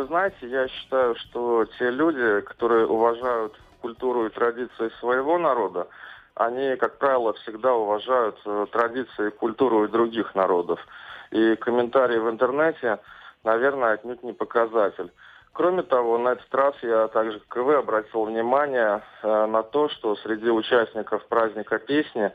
Вы знаете, я считаю, что те люди, которые уважают культуру и традиции своего народа, они, как правило, всегда уважают традиции и культуру и других народов. И комментарии в интернете, наверное, отнюдь не показатель. Кроме того, на этот раз я также, как и вы, обратил внимание на то, что среди участников праздника песни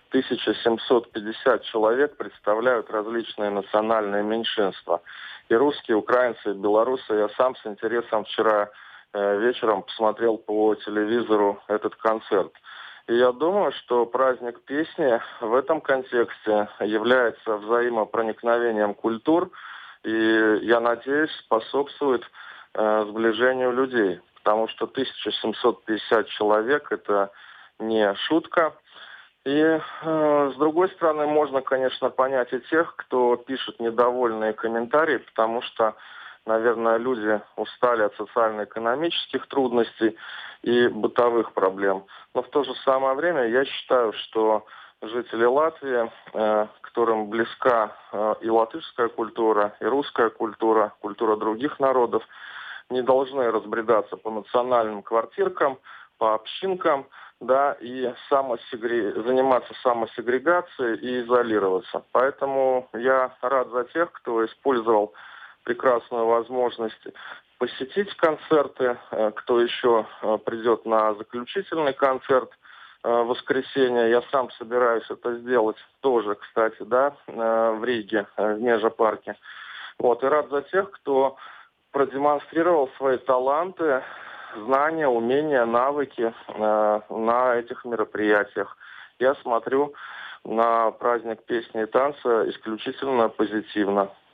1750 человек представляют различные национальные меньшинства. И русские, украинцы, и белорусы. Я сам с интересом вчера вечером посмотрел по телевизору этот концерт. И я думаю, что праздник песни в этом контексте является взаимопроникновением культур и, я надеюсь, способствует сближению людей. Потому что 1750 человек – это не шутка. И, с другой стороны, можно, конечно, понять и тех, кто пишет недовольные комментарии, потому что, наверное, люди устали от социально-экономических трудностей и бытовых проблем. Но в то же самое время я считаю, что жители Латвии, которым близка и латышская культура, и русская культура, культура других народов, не должны разбредаться по национальным квартиркам, по общинкам, да, и заниматься самосегрегацией и изолироваться. Поэтому я рад за тех, кто использовал прекрасную возможность посетить концерты, кто еще придет на заключительный концерт в воскресенье. Я сам собираюсь это сделать тоже, кстати, да, в Риге, в Межапарке. Вот, и рад за тех, кто продемонстрировал свои таланты, знания, умения, навыки на этих мероприятиях. Я смотрю на праздник песни и танца исключительно позитивно.